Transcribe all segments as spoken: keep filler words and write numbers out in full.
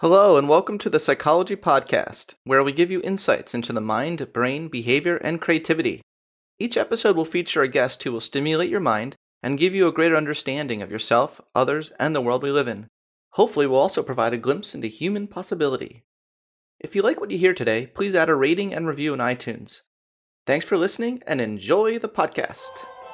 Hello, and welcome to the Psychology Podcast, where we give you insights into the mind, brain, behavior, and creativity. Each episode will feature a guest who will stimulate your mind and give you a greater understanding of yourself, others, and the world we live in. Hopefully, we'll also provide a glimpse into human possibility. If you like what you hear today, please add a rating and review in iTunes. Thanks for listening, and enjoy the podcast.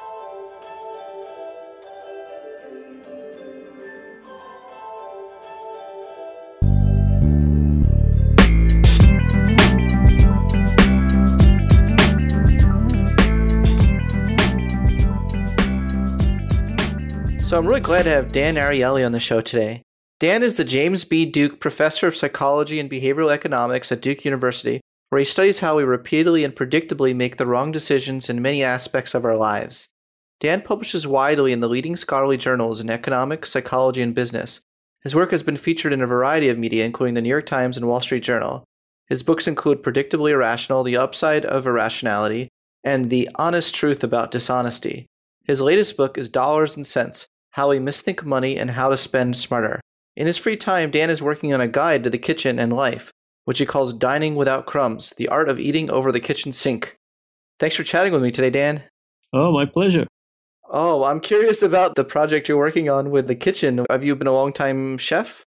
So I'm really glad to have Dan Ariely on the show today. Dan is the James B. Duke Professor of Psychology and Behavioral Economics at Duke University, where he studies how we repeatedly and predictably make the wrong decisions in many aspects of our lives. Dan publishes widely in the leading scholarly journals in economics, psychology, and business. His work has been featured in a variety of media, including the New York Times and Wall Street Journal. His books include Predictably Irrational, The Upside of Irrationality, and The Honest Truth About Dishonesty. His latest book is Dollars and Cents: How We Misthink Money and How to Spend Smarter. In his free time, Dan is working on a guide to the kitchen and life, which he calls Dining Without Crumbs, the art of eating over the kitchen sink. Thanks for chatting with me today, Dan. Oh, my pleasure. Oh, I'm curious about the project you're working on with the kitchen. Have you been a long-time chef?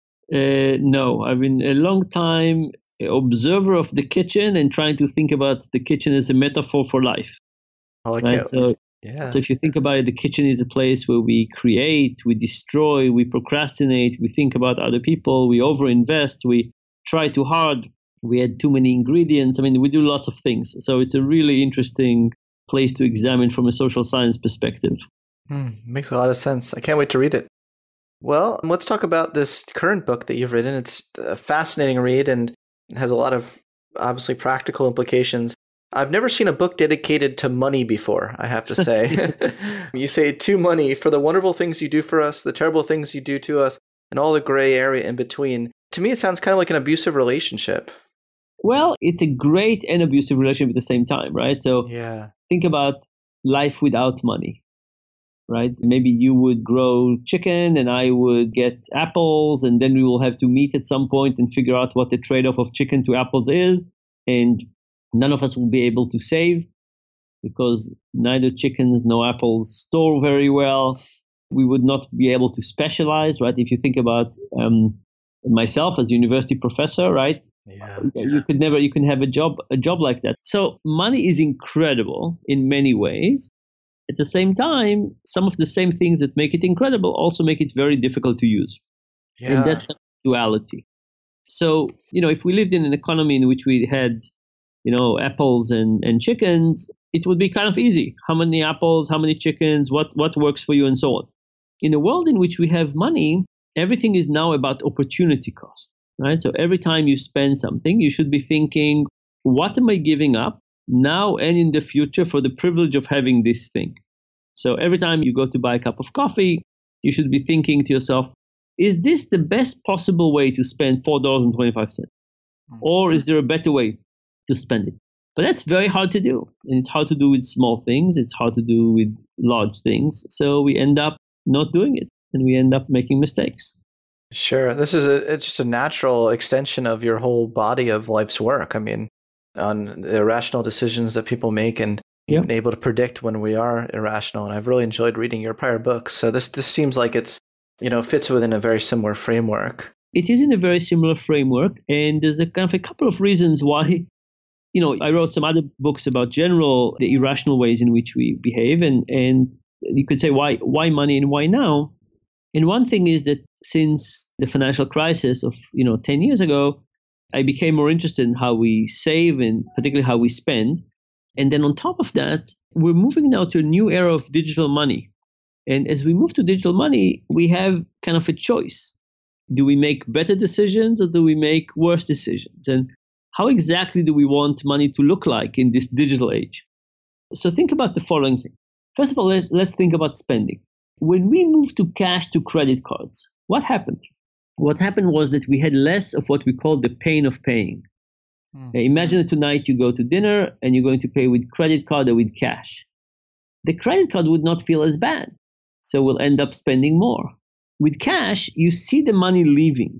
Uh, no, I've been a long time observer of the kitchen and trying to think about the kitchen as a metaphor for life. Oh, I right? can't. So, Yeah. So if you think about it, the kitchen is a place where we create, we destroy, we procrastinate, we think about other people, we overinvest, we try too hard, we add too many ingredients. I mean, we do lots of things. So it's a really interesting place to examine from a social science perspective. Hmm, makes a lot of sense. I can't wait to read it. Well, let's talk about this current book that you've written. It's a fascinating read and has a lot of obviously practical implications. I've never seen a book dedicated to money before, I have to say. You say to money, for the wonderful things you do for us, the terrible things you do to us, and all the gray area in between. To me, it sounds kind of like an abusive relationship. Well, it's a great and abusive relationship at the same time, right? So yeah. Think about life without money, right? Maybe you would grow chicken and I would get apples, and then we will have to meet at some point and figure out what the trade-off of chicken to apples is. And none of us will be able to save because neither chickens nor apples store very well. We would not be able to specialize, right? If you think about um, myself as a university professor, right? Yeah, you yeah. could never, you can have a job, a job like that. So money is incredible in many ways. At the same time, some of the same things that make it incredible also make it very difficult to use. Yeah. And that's duality. So, you know, if we lived in an economy in which we had you know, apples and, and chickens, it would be kind of easy. How many apples, how many chickens, what, what works for you, and so on. In a world in which we have money, everything is now about opportunity cost, right? So every time you spend something, you should be thinking, what am I giving up now and in the future for the privilege of having this thing? So every time you go to buy a cup of coffee, you should be thinking to yourself, is this the best possible way to spend four dollars and twenty-five cents? Mm-hmm. Or is there a better way to spend it? But that's very hard to do. And it's hard to do with small things. It's hard to do with large things. So we end up not doing it and we end up making mistakes. Sure. This is a, it's just a natural extension of your whole body of life's work. I mean, on the irrational decisions that people make and yeah. being able to predict when we are irrational. And I've really enjoyed reading your prior books. So this, this seems like it's, you know, fits within a very similar framework. It is in a very similar framework. And there's a kind of a couple of reasons why. You know, I wrote some other books about general, the irrational ways in which we behave. And, and you could say, why, why money and why now? And one thing is that since the financial crisis of, you know, ten years ago, I became more interested in how we save and particularly how we spend. And then on top of that, we're moving now to a new era of digital money. And as we move to digital money, we have kind of a choice. Do we make better decisions or do we make worse decisions? And how exactly do we want money to look like in this digital age? So think about the following thing. First of all, let, let's think about spending. When we moved to cash to credit cards, what happened? What happened was that we had less of what we call the pain of paying. Mm-hmm. Imagine that tonight you go to dinner and you're going to pay with credit card or with cash. The credit card would not feel as bad, so we'll end up spending more. With cash, you see the money leaving.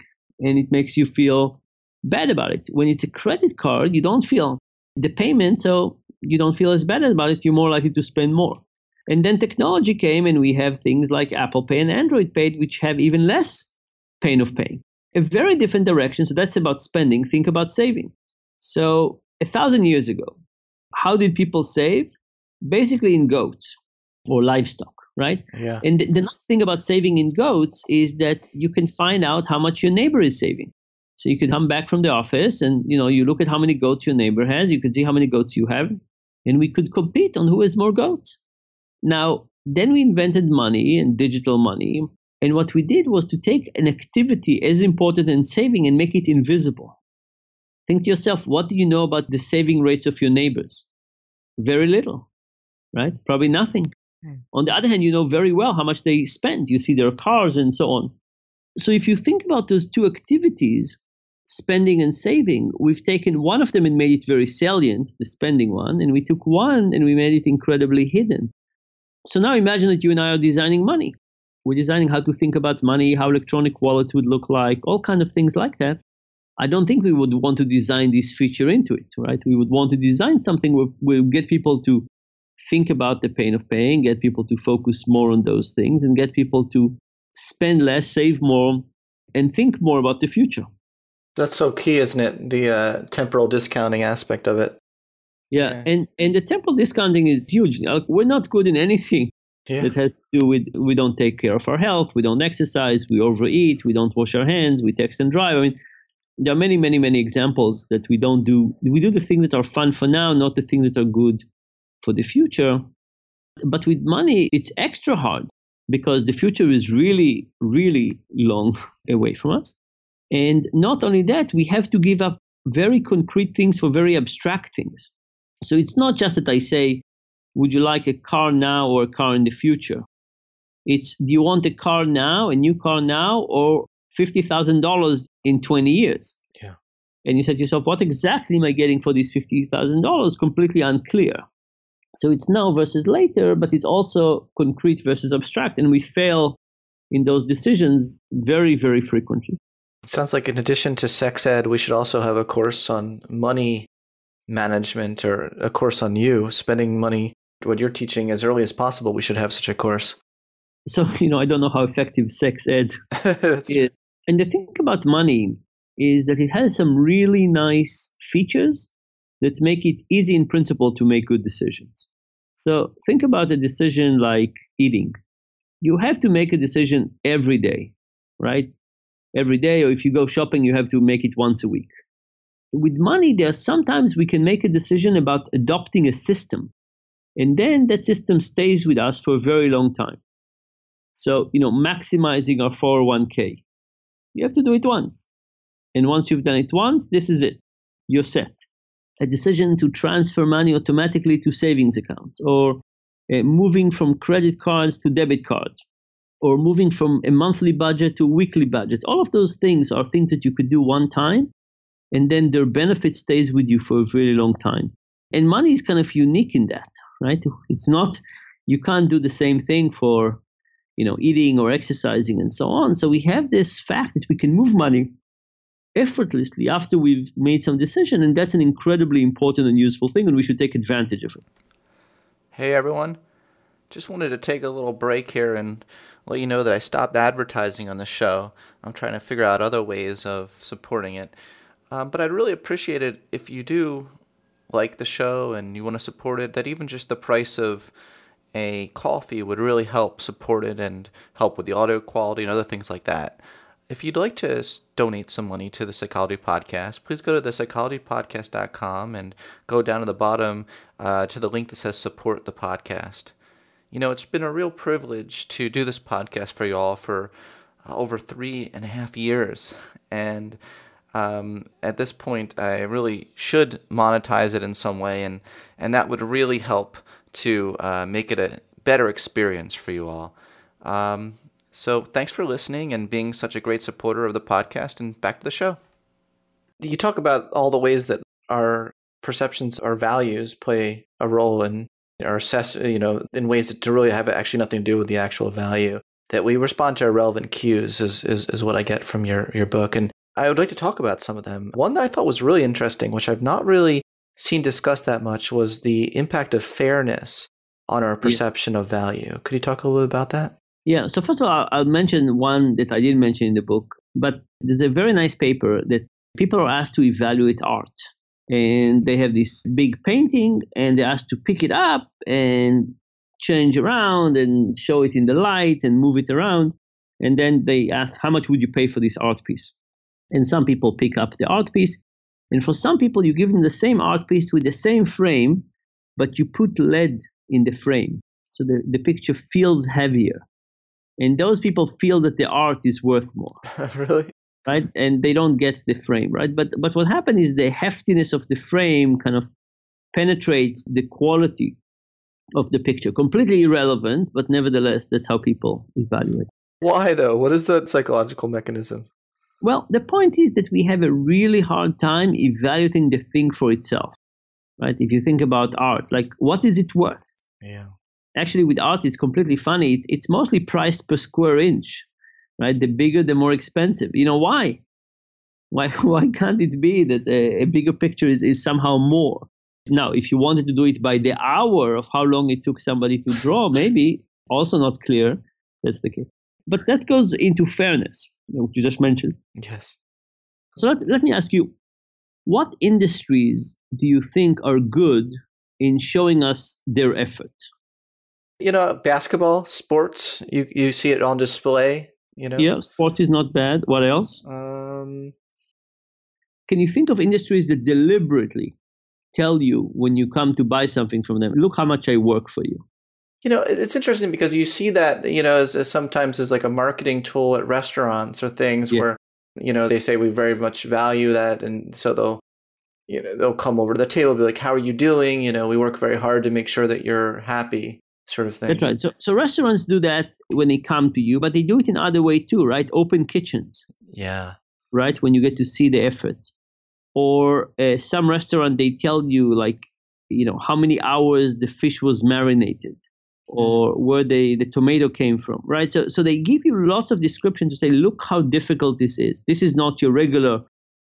and it makes you feel bad about it. When it's a credit card, you don't feel the payment, so you don't feel as bad about it. You're more likely to spend more. And then technology came, and we have things like Apple Pay and Android Pay, which have even less pain of paying. A very different direction. So that's about spending. Think about saving. So a thousand years ago, how did people save? Basically in goats or livestock, right? Yeah. And the, the nice thing about saving in goats is that you can find out how much your neighbor is saving. So you could come back from the office and, you know, you look at how many goats your neighbor has. You could see how many goats you have, and we could compete on who has more goats. Now, then we invented money and digital money. And what we did was to take an activity as important as saving and make it invisible. Think to yourself, what do you know about the saving rates of your neighbors? Very little, right? Probably nothing. Mm. On the other hand, you know very well how much they spend. You see their cars and so on. So if you think about those two activities, spending and saving, we've taken one of them and made it very salient, the spending one, and we took one and we made it incredibly hidden. So now imagine that you and I are designing money. We're designing how to think about money, how electronic wallets would look like, all kinds of things like that. I don't think we would want to design this feature into it, right? We would want to design something where we'll get people to think about the pain of paying, get people to focus more on those things, and get people to spend less, save more, and think more about the future. That's so key, isn't it? The uh, temporal discounting aspect of it. Yeah, yeah. And, and the temporal discounting is huge. Now, we're not good in anything yeah. that has to do with we don't take care of our health, we don't exercise, we overeat, we don't wash our hands, we text and drive. I mean, there are many, many, many examples that we don't do. We do the things that are fun for now, not the things that are good for the future. But with money, it's extra hard because the future is really, really long away from us. And not only that, we have to give up very concrete things for very abstract things. So it's not just that I say, would you like a car now or a car in the future? It's, do you want a car now, a new car now, or fifty thousand dollars in twenty years? Yeah. And you said to yourself, what exactly am I getting for these fifty thousand dollars? Completely unclear. So it's now versus later, but it's also concrete versus abstract. And we fail in those decisions very, very frequently. It sounds like in addition to sex ed, we should also have a course on money management or a course on you spending money, what you're teaching as early as possible. We should have such a course. So, you know, I don't know how effective sex ed is. And the thing about money is that it has some really nice features that make it easy in principle to make good decisions. So think about a decision like eating. You have to make a decision every day, right? Every day, or if you go shopping, you have to make it once a week. With money, there are sometimes we can make a decision about adopting a system, and then that system stays with us for a very long time. So, you know, maximizing our four oh one k. You have to do it once. And once you've done it once, this is it. You're set. A decision to transfer money automatically to savings accounts, or uh, moving from credit cards to debit cards, or moving from a monthly budget to a weekly budget. All of those things are things that you could do one time, and then their benefit stays with you for a very long time. And money is kind of unique in that, right? It's not, you can't do the same thing for, you know, eating or exercising and so on. So we have this fact that we can move money effortlessly after we've made some decision, and that's an incredibly important and useful thing, and we should take advantage of it. Hey, everyone. Just wanted to take a little break here and let you know that I stopped advertising on the show. I'm trying to figure out other ways of supporting it. Um, but I'd really appreciate it if you do like the show and you want to support it, that even just the price of a coffee would really help support it and help with the audio quality and other things like that. If you'd like to donate some money to the Psychology Podcast, please go to the psychology podcast dot com and go down to the bottom uh, to the link that says support the podcast. You know, it's been a real privilege to do this podcast for you all for uh, over three and a half years. And um, at this point, I really should monetize it in some way, and, and that would really help to uh, make it a better experience for you all. Um, so thanks for listening and being such a great supporter of the podcast, and back to the show. You talk about all the ways that our perceptions, our values play a role in our assess, you know, in ways that really have actually nothing to do with the actual value. That we respond to irrelevant cues is, is, is what I get from your, your book. And I would like to talk about some of them. One that I thought was really interesting, which I've not really seen discussed that much, was the impact of fairness on our perception yeah. of value. Could you talk a little bit about that? Yeah. So first of all, I'll mention one that I didn't mention in the book, but there's a very nice paper that people are asked to evaluate art. And they have this big painting and they're asked to pick it up and change around and show it in the light and move it around. And then they ask, how much would you pay for this art piece? And some people pick up the art piece. And for some people, you give them the same art piece with the same frame, but you put lead in the frame. So the, the picture feels heavier. And those people feel that the art is worth more. Really? Right? And they don't get the frame, right? But but what happened is the heftiness of the frame kind of penetrates the quality of the picture. Completely irrelevant, but nevertheless, that's how people evaluate. Why though? What is that psychological mechanism? Well, the point is that we have a really hard time evaluating the thing for itself, right? If you think about art, like what is it worth? Yeah. Actually, with art, it's completely funny. It, it's mostly priced per square inch. Right, the bigger, the more expensive. You know why? Why? Why can't it be that a, a bigger picture is, is somehow more? Now, if you wanted to do it by the hour of how long it took somebody to draw, maybe also not clear. That's the case. But that goes into fairness, which you just mentioned. Yes. So let, let me ask you, what industries do you think are good in showing us their effort? You know, basketball, sports. You you see it on display. You know? Yeah, sport is not bad. What else? Um, Can you think of industries that deliberately tell you when you come to buy something from them, look how much I work for you? You know, it's interesting because you see that, you know, as, as sometimes as like a marketing tool at restaurants or things yeah. where, you know, they say we very much value that. And so they'll, you know, they'll come over to the table and be like, how are you doing? You know, we work very hard to make sure that you're happy. Sort of thing. That's right. So, so restaurants do that when they come to you, but they do it in other way too, right? Open kitchens. Yeah. Right? When you get to see the effort. Or uh, some restaurant, they tell you like, you know, how many hours the fish was marinated or where they, the tomato came from, right? So, so they give you lots of description to say, look how difficult this is. This is not your regular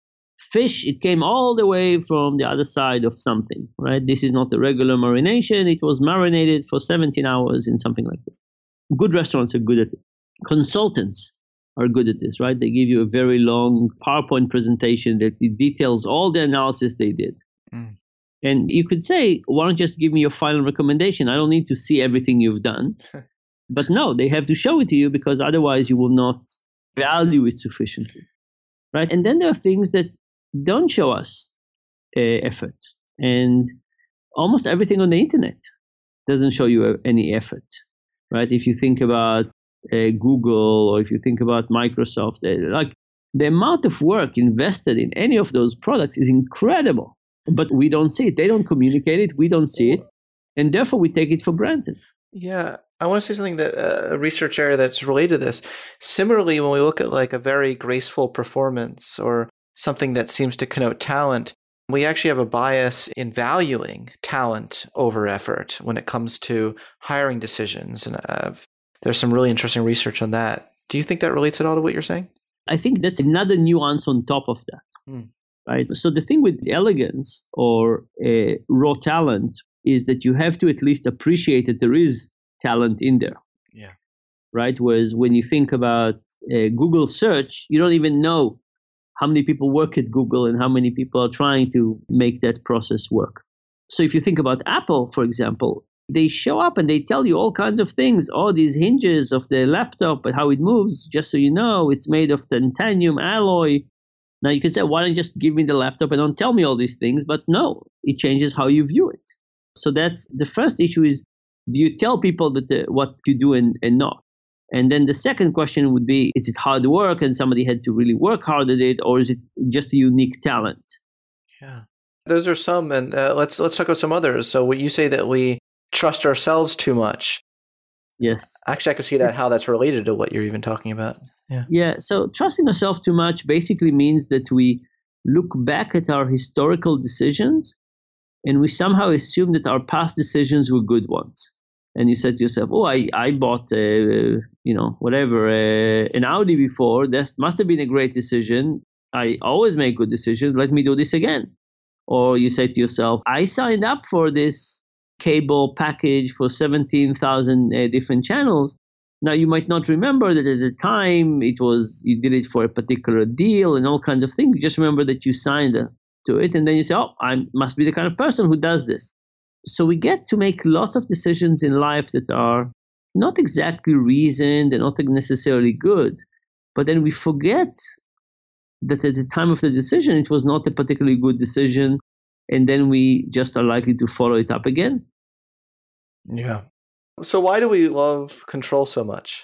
fish. It came all the way from the other side of something, right? This is not the regular marination. It was marinated for seventeen hours in something like this. Good restaurants are good at it. Consultants are good at this, right? They give you a very long PowerPoint presentation that details all the analysis they did. Mm. And you could say, why don't you just give me your final recommendation? I don't need to see everything you've done. But no, they have to show it to you because otherwise you will not value it sufficiently, right? And then there are things that don't show us uh, effort. And almost everything on the internet doesn't show you any effort, right? If you think about uh, Google or if you think about Microsoft, uh, like the amount of work invested in any of those products is incredible, but we don't see it. They don't communicate it. We don't see it. And therefore we take it for granted. Yeah. I want to say something that uh, a research area that's related to this. Similarly, when we look at like a very graceful performance or something that seems to connote talent, we actually have a bias in valuing talent over effort when it comes to hiring decisions. And uh, there's some really interesting research on that. Do you think that relates at all to what you're saying? I think that's another nuance on top of that, mm. right? So the thing with elegance or uh, raw talent is that you have to at least appreciate that there is talent in there. Yeah. Right? Whereas when you think about uh, Google search, you don't even know how many people work at Google and how many people are trying to make that process work. So if you think about Apple, for example, they show up and they tell you all kinds of things. Oh, these hinges of the laptop and how it moves, just so you know, it's made of titanium alloy. Now you can say, why don't you just give me the laptop and don't tell me all these things? But no, it changes how you view it. So that's the first issue is, do you tell people that the, what to do and, and not? And then the second question would be, is it hard work and somebody had to really work hard at it, or is it just a unique talent? Yeah, those are some, and uh, let's let's talk about some others. So what you say that we trust ourselves too much. Yes. Actually, I could see that how that's related to what you're even talking about. Yeah. Yeah. So trusting ourselves too much basically means that we look back at our historical decisions and we somehow assume that our past decisions were good ones. And you said to yourself, oh, I, I bought, uh, you know, whatever, uh, an Audi before. That must have been a great decision. I always make good decisions. Let me do this again. Or you say to yourself, I signed up for this cable package for seventeen thousand uh, different channels. Now, you might not remember that at the time it was, you did it for a particular deal and all kinds of things. You just remember that you signed to it. And then you say, oh, I must be the kind of person who does this. So we get to make lots of decisions in life that are not exactly reasoned and not necessarily good. But then we forget that at the time of the decision, it was not a particularly good decision. And then we just are likely to follow it up again. Yeah. So why do we love control so much?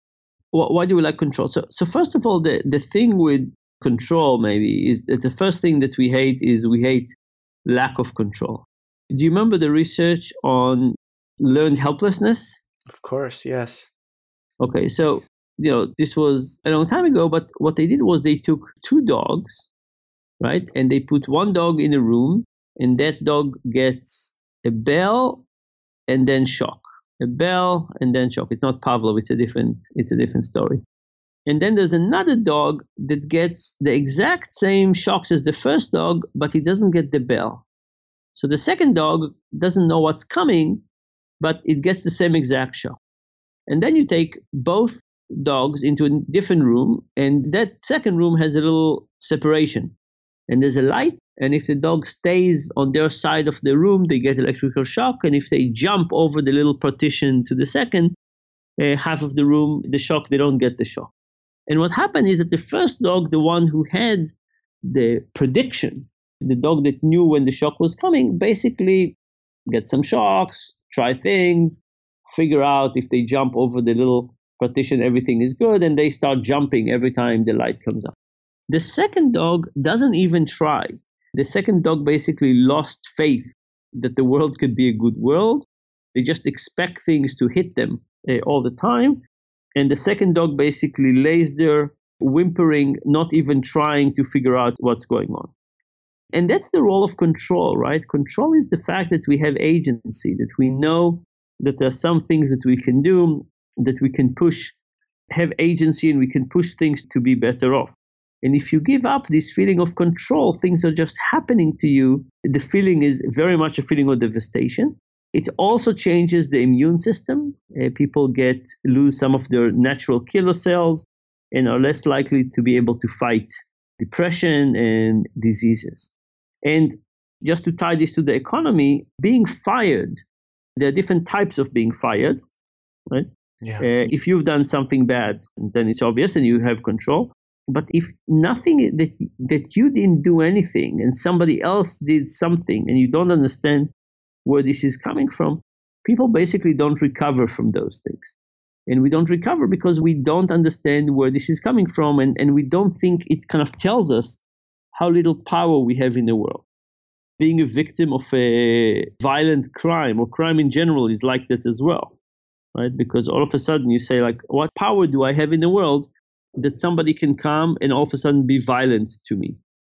Why do we like control? So, so first of all, the, the thing with control maybe is that the first thing that we hate is we hate lack of control. Do you remember the research on learned helplessness? Of course, yes. Okay, so, you know, this was a long time ago, but what they did was they took two dogs, right? And they put one dog in a room, and that dog gets a bell and then shock. A bell and then shock. It's not Pavlov, it's a different, it's a different story. And then there's another dog that gets the exact same shocks as the first dog, but he doesn't get the bell. So the second dog doesn't know what's coming, but it gets the same exact shock. And then you take both dogs into a different room, and that second room has a little separation. And there's a light, and if the dog stays on their side of the room, they get electrical shock. And if they jump over the little partition to the second uh, half of the room, the shock, they don't get the shock. And what happened is that the first dog, the one who had the prediction, the dog that knew when the shock was coming, basically get some shocks, try things, figure out if they jump over the little partition, everything is good, and they start jumping every time the light comes up. The second dog doesn't even try. The second dog basically lost faith that the world could be a good world. They just expect things to hit them uh, all the time. And the second dog basically lays there whimpering, not even trying to figure out what's going on. And that's the role of control, right? Control is the fact that we have agency, that we know that there are some things that we can do, that we can push, have agency, and we can push things to be better off. And if you give up this feeling of control, things are just happening to you. The feeling is very much a feeling of devastation. It also changes the immune system. Uh, people get lose some of their natural killer cells and are less likely to be able to fight depression and diseases. And just to tie this to the economy, being fired, there are different types of being fired, right? Yeah. Uh, if you've done something bad, then it's obvious and you have control. But if nothing, that, that you didn't do anything and somebody else did something and you don't understand where this is coming from, people basically don't recover from those things. And we don't recover because we don't understand where this is coming from, and, and we don't think it kind of tells us how little power we have in the world. Being a victim of a violent crime or crime in general is like that as well, right? Because all of a sudden you say, like, what power do I have in the world that somebody can come and all of a sudden be violent to me?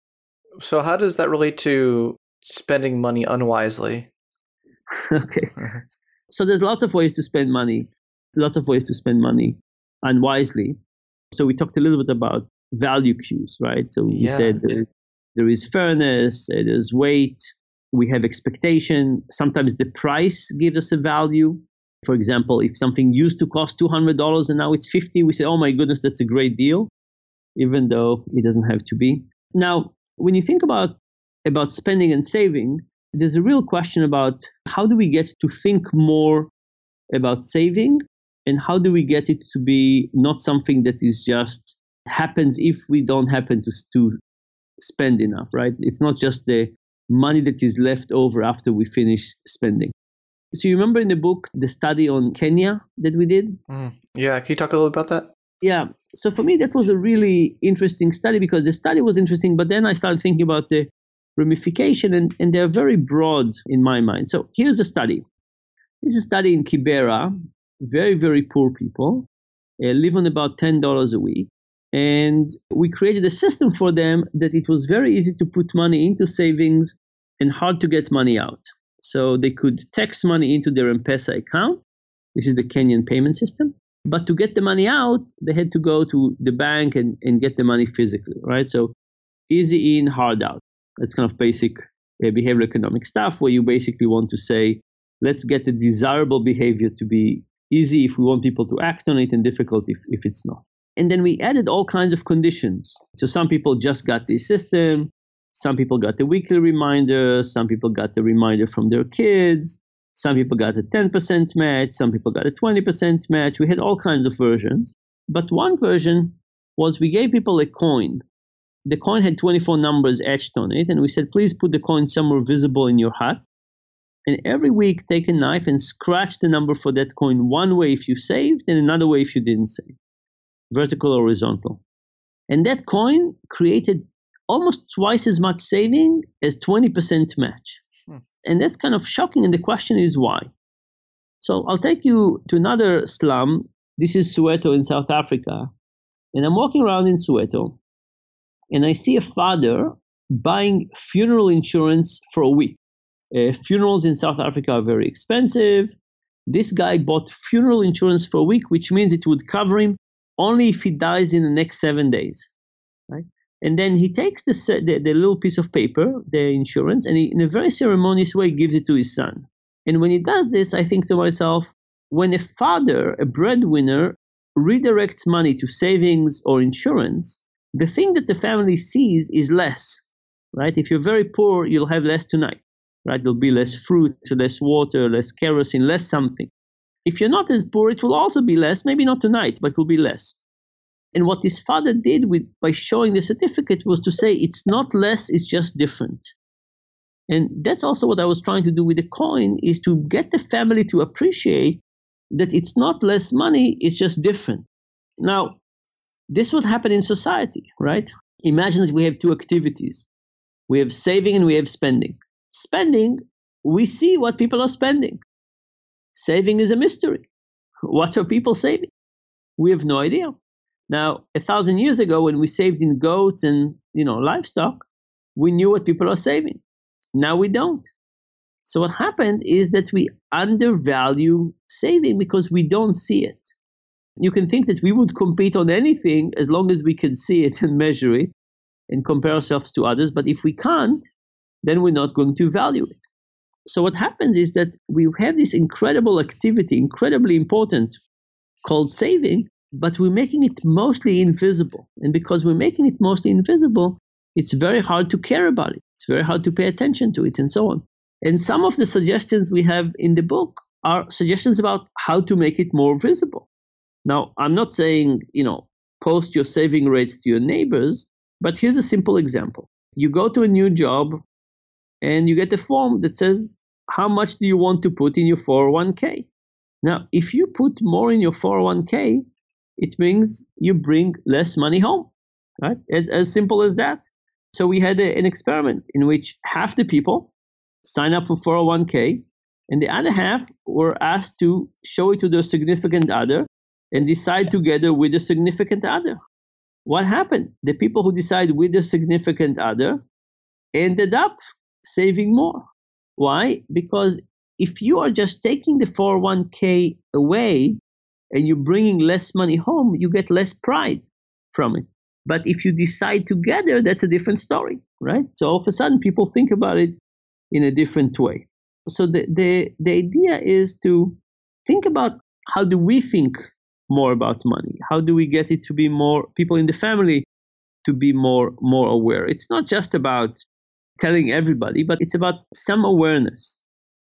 So how does that relate to spending money unwisely? Okay. So there's lots of ways to spend money, lots of ways to spend money unwisely. So we talked a little bit about value cues, right? So we Yeah. said there, there is fairness, uh, there's weight, we have expectation. Sometimes the price gives us a value. For example, if something used to cost two hundred dollars and now it's fifty dollars, we say, oh my goodness, that's a great deal, even though it doesn't have to be. Now, when you think about, about spending and saving, there's a real question about how do we get to think more about saving, and how do we get it to be not something that is just happens if we don't happen to, to spend enough, right? It's not just the money that is left over after we finish spending. So you remember in the book, the study on Kenya that we did? Mm. Yeah, can you talk a little about that? Yeah. So for me, that was a really interesting study because the study was interesting, but then I started thinking about the ramification, and, and they're very broad in my mind. So here's the study. This is a study in Kibera, very, very poor people, uh, live on about ten dollars a week. And we created a system for them that it was very easy to put money into savings and hard to get money out. So they could text money into their M-Pesa account. This is the Kenyan payment system. But to get the money out, they had to go to the bank and, and get the money physically, right? So easy in, hard out. That's kind of basic uh, behavioral economic stuff where you basically want to say, let's get the desirable behavior to be easy if we want people to act on it and difficult if, if it's not. And then we added all kinds of conditions. So some people just got the system. Some people got the weekly reminder. Some people got the reminder from their kids. Some people got a ten percent match. Some people got a twenty percent match. We had all kinds of versions. But one version was we gave people a coin. The coin had twenty-four numbers etched on it. And we said, please put the coin somewhere visible in your hut. And every week, take a knife and scratch the number for that coin one way if you saved and another way if you didn't save, vertical or horizontal. And that coin created almost twice as much saving as twenty percent match. Hmm. And that's kind of shocking. And the question is why? So I'll take you to another slum. This is Soweto in South Africa. And I'm walking around in Soweto, and I see a father buying funeral insurance for a week. Uh, funerals in South Africa are very expensive. This guy bought funeral insurance for a week, which means it would cover him only if he dies in the next seven days. Right? And then he takes the, the, the little piece of paper, the insurance, and he, in a very ceremonious way, gives it to his son. And when he does this, I think to myself, when a father, a breadwinner, redirects money to savings or insurance, the thing that the family sees is less. Right? If you're very poor, you'll have less tonight. Right? There'll be less fruit, less water, less kerosene, less something. If you're not as poor, it will also be less, maybe not tonight, but will be less. And what his father did with by showing the certificate was to say it's not less, it's just different. And that's also what I was trying to do with the coin, is to get the family to appreciate that it's not less money, it's just different. Now, this would happen in society, right? Imagine that we have two activities. We have saving and we have spending. Spending, we see what people are spending. Saving is a mystery. What are people saving? We have no idea. Now, a thousand years ago, when we saved in goats and you know livestock, we knew what people are saving. Now we don't. So what happened is that we undervalue saving because we don't see it. You can think that we would compete on anything as long as we can see it and measure it and compare ourselves to others. But if we can't, then we're not going to value it. So what happens is that we have this incredible activity, incredibly important, called saving, but we're making it mostly invisible. And because we're making it mostly invisible, it's very hard to care about it. It's very hard to pay attention to it and so on. And some of the suggestions we have in the book are suggestions about how to make it more visible. Now, I'm not saying, you know, post your saving rates to your neighbors, but here's a simple example. You go to a new job, and you get a form that says, how much do you want to put in your four oh one k? Now, if you put more in your four oh one k, it means you bring less money home, right? As, as simple as that. So we had a, an experiment in which half the people sign up for four oh one k, and the other half were asked to show it to their significant other and decide together with the significant other. What happened? The people who decide with the significant other ended up saving more. Why? Because if you are just taking the four oh one k away and you're bringing less money home, you get less pride from it. But if you decide together, that's a different story, right? So all of a sudden, people think about it in a different way. So the, the, the idea is to think about how do we think more about money? How do we get it to be more, people in the family to be more, more aware? It's not just about telling everybody, but it's about some awareness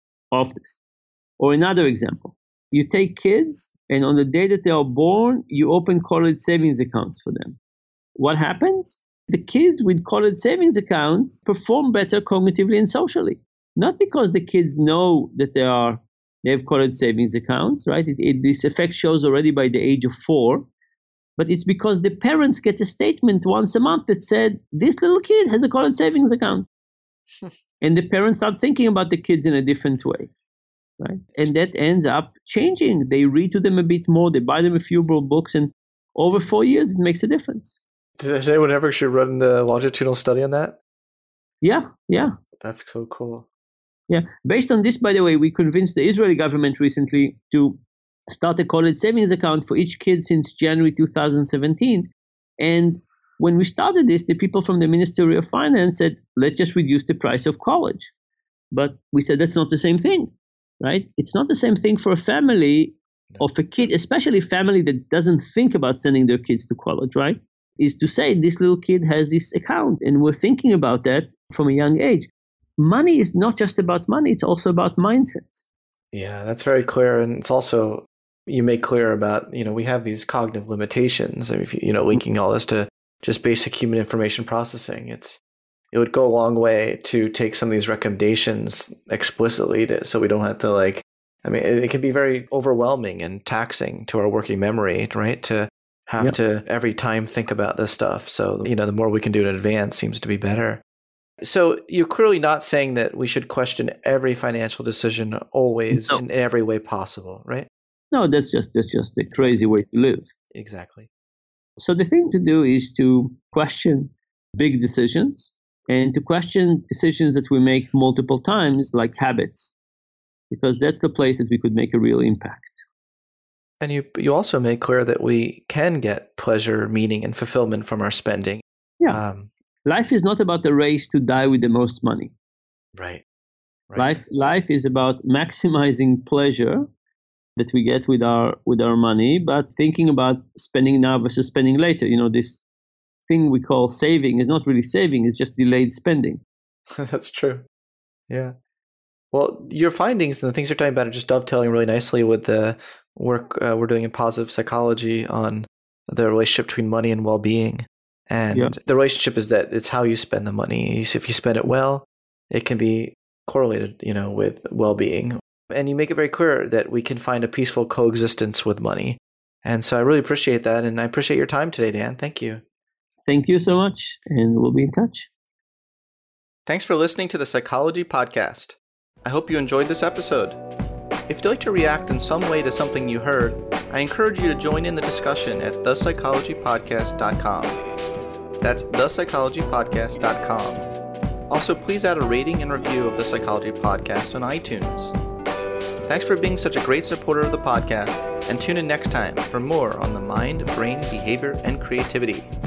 of this. Or another example, you take kids and on the day that they are born, you open college savings accounts for them. What happens? The kids with college savings accounts perform better cognitively and socially. Not because the kids know that they are they have college savings accounts, right? It, it, this effect shows already by the age of four. But it's because the parents get a statement once a month that said, this little kid has a college savings account. And the parents start thinking about the kids in a different way, right? And that ends up changing. They read to them a bit more. They buy them a few more books. And over four years, it makes a difference. Has anyone ever actually run the longitudinal study on that? Yeah, yeah. That's so cool. Yeah. Based on this, by the way, we convinced the Israeli government recently to start a college savings account for each kid since January two thousand seventeen. And when we started this, the people from the Ministry of Finance said, let's just reduce the price of college. But we said that's not the same thing, right? It's not the same thing for a family of a kid, especially a family that doesn't think about sending their kids to college, right? Is to say this little kid has this account and we're thinking about that from a young age. Money is not just about money, it's also about mindset. Yeah, that's very clear. And it's also, you make clear about, you know, we have these cognitive limitations. I mean, if you, you know, linking all this to just basic human information processing, it's, it would go a long way to take some of these recommendations explicitly to, so we don't have to like, I mean, it, it can be very overwhelming and taxing to our working memory, right? To have yep. to every time think about this stuff. So, you know, the more we can do in advance seems to be better. So you're clearly not saying that we should question every financial decision always no. in every way possible, right? No, that's just that's just a crazy way to live. Exactly. So the thing to do is to question big decisions and to question decisions that we make multiple times, like habits, because that's the place that we could make a real impact. And you you also made clear that we can get pleasure, meaning, and fulfillment from our spending. Yeah. Um, Life is not about the race to die with the most money. Right. right. Life life is about maximizing pleasure that we get with our with our money, but thinking about spending now versus spending later. You know, this thing we call saving is not really saving, it's just delayed spending. That's true. Yeah. Well, your findings and the things you're talking about are just dovetailing really nicely with the work uh, we're doing in positive psychology on the relationship between money and well-being. And yeah. the relationship is that it's how you spend the money. If you spend it well, it can be correlated, you know, with well-being. And you make it very clear that we can find a peaceful coexistence with money. And so I really appreciate that. And I appreciate your time today, Dan. Thank you. Thank you so much. And we'll be in touch. Thanks for listening to the Psychology Podcast. I hope you enjoyed this episode. If you'd like to react in some way to something you heard, I encourage you to join in the discussion at the psychology podcast dot com. That's the psychology podcast dot com. Also, please add a rating and review of The Psychology Podcast on iTunes. Thanks for being such a great supporter of the podcast, and tune in next time for more on the mind, brain, behavior, and creativity.